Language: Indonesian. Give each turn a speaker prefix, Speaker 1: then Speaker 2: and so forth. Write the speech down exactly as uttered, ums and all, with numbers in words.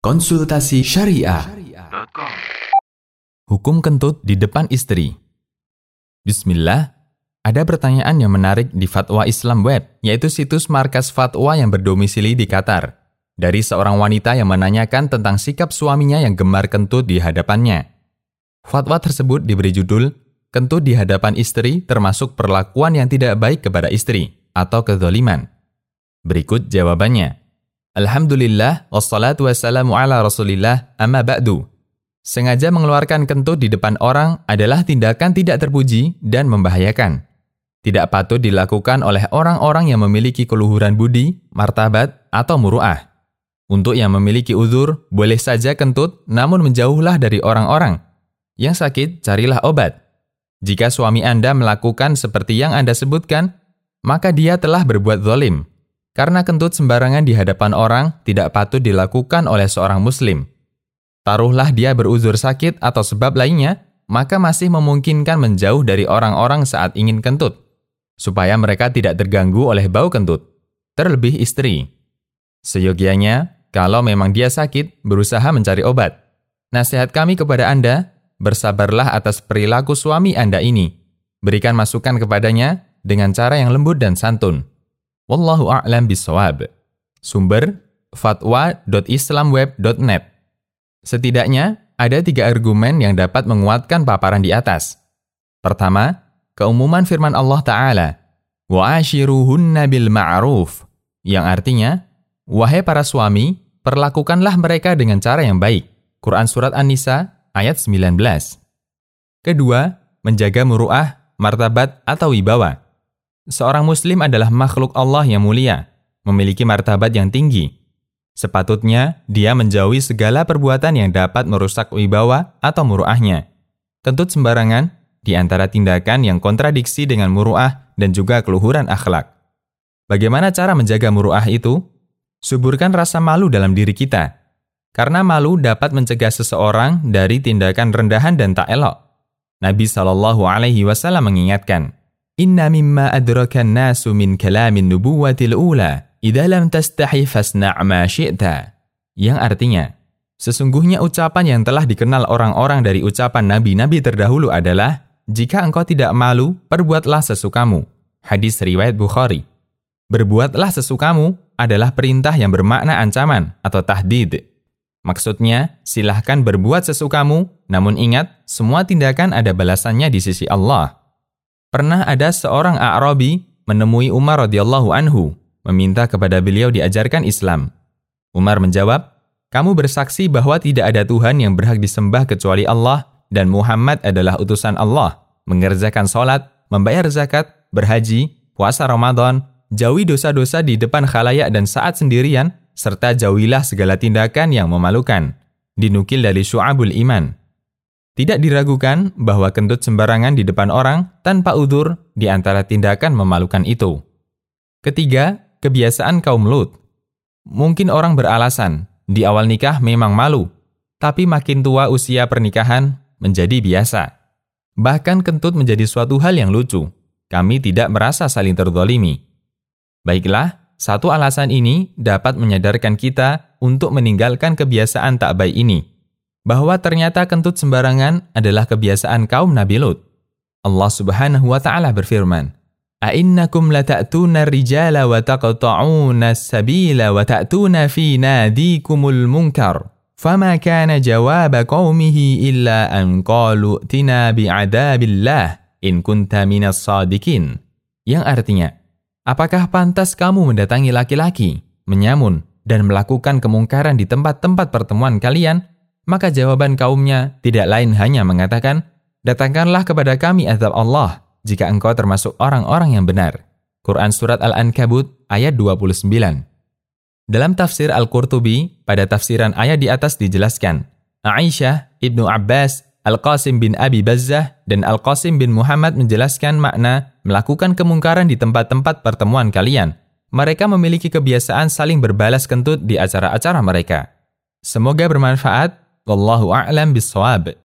Speaker 1: Konsultasi Syariah. Hukum kentut di depan istri. Bismillah, ada pertanyaan yang menarik di Fatwa Islam Web, yaitu situs markas fatwa yang berdomisili di Qatar, dari seorang wanita yang menanyakan tentang sikap suaminya yang gemar kentut di hadapannya. Fatwa tersebut diberi judul, "Kentut di hadapan istri termasuk perlakuan yang tidak baik kepada istri, atau kezaliman." Berikut jawabannya. Alhamdulillah, wassalatu wassalamu ala rasulillah, amma ba'du. Sengaja mengeluarkan kentut di depan orang adalah tindakan tidak terpuji dan membahayakan. Tidak patut dilakukan oleh orang-orang yang memiliki keluhuran budi, martabat, atau muru'ah. Untuk yang memiliki uzur, boleh saja kentut, namun menjauhlah dari orang-orang. Yang sakit, carilah obat. Jika suami Anda melakukan seperti yang Anda sebutkan, maka dia telah berbuat zalim. Karena kentut sembarangan di hadapan orang tidak patut dilakukan oleh seorang muslim. Taruhlah dia beruzur sakit atau sebab lainnya, maka masih memungkinkan menjauh dari orang-orang saat ingin kentut, supaya mereka tidak terganggu oleh bau kentut, terlebih istri. Seyogianya, kalau memang dia sakit, berusaha mencari obat. Nasihat kami kepada Anda, bersabarlah atas perilaku suami Anda ini. Berikan masukan kepadanya dengan cara yang lembut dan santun. Wallahu a'lam bishawab. Sumber fatwa dot islamweb dot net. Setidaknya ada tiga argumen yang dapat menguatkan paparan di atas. Pertama, keumuman firman Allah Ta'ala, wa'ashiruhunna bil ma'ruf, yang artinya, wahai para suami, perlakukanlah mereka dengan cara yang baik. Quran Surat An-Nisa ayat sembilan belas. Kedua, menjaga muru'ah, martabat atau wibawa. Seorang muslim adalah makhluk Allah yang mulia, memiliki martabat yang tinggi. Sepatutnya dia menjauhi segala perbuatan yang dapat merusak wibawa atau muruahnya. Kentut sembarangan di antara tindakan yang kontradiksi dengan muruah dan juga keluhuran akhlak. Bagaimana cara menjaga muruah itu? Suburkan rasa malu dalam diri kita. Karena malu dapat mencegah seseorang dari tindakan rendahan dan tak elok. Nabi shallallahu alaihi wasallam mengingatkan, Inna mimma adrakan nasu min kalamin nubuwatil ula, idza lam tastahi fasna' ma syi'ta. Yang artinya, sesungguhnya ucapan yang telah dikenal orang-orang dari ucapan nabi-nabi terdahulu adalah, jika engkau tidak malu, perbuatlah sesukamu. Hadis riwayat Bukhari. Berbuatlah sesukamu adalah perintah yang bermakna ancaman atau tahdid. Maksudnya, silahkan berbuat sesukamu, namun ingat, semua tindakan ada balasannya di sisi Allah. Pernah ada seorang A'rabi menemui Umar radhiyallahu anhu, meminta kepada beliau diajarkan Islam. Umar menjawab, kamu bersaksi bahwa tidak ada Tuhan yang berhak disembah kecuali Allah dan Muhammad adalah utusan Allah, mengerjakan sholat, membayar zakat, berhaji, puasa Ramadan, jauhi dosa-dosa di depan khalayak dan saat sendirian, serta jauhilah segala tindakan yang memalukan. Dinukil dari Syu'abul Iman. Tidak diragukan bahwa kentut sembarangan di depan orang tanpa uzur di antara tindakan memalukan itu. Ketiga, kebiasaan kaum Lut. Mungkin orang beralasan, di awal nikah memang malu, tapi makin tua usia pernikahan menjadi biasa. Bahkan kentut menjadi suatu hal yang lucu. Kami tidak merasa saling terzalimi. Baiklah, satu alasan ini dapat menyadarkan kita untuk meninggalkan kebiasaan tak baik ini. Bahwa ternyata kentut sembarangan adalah kebiasaan kaum Nabi Lut. Allah Subhanahu wa taala berfirman, "A'innakum lata'tuna ar-rijala wa taqta'una as-sabila wa ta'tuna fi nadikumul munkar." Fama kana jawaba qaumihi illa an qalu tina bi'adabillah in kunta minas sadiqin. Yang artinya, apakah pantas kamu mendatangi laki-laki, menyamun dan melakukan kemungkaran di tempat-tempat pertemuan kalian? Maka jawaban kaumnya tidak lain hanya mengatakan, datangkanlah kepada kami azab Allah jika engkau termasuk orang-orang yang benar. Quran Surat Al-Ankabut ayat dua puluh sembilan. Dalam tafsir Al-Qurtubi, pada tafsiran ayat di atas dijelaskan, Aisyah, Ibnu Abbas, Al-Qasim bin Abi Bazzah, dan Al-Qasim bin Muhammad menjelaskan makna melakukan kemungkaran di tempat-tempat pertemuan kalian. Mereka memiliki kebiasaan saling berbalas kentut di acara-acara mereka. Semoga bermanfaat. Wallahu a'lam bishawab.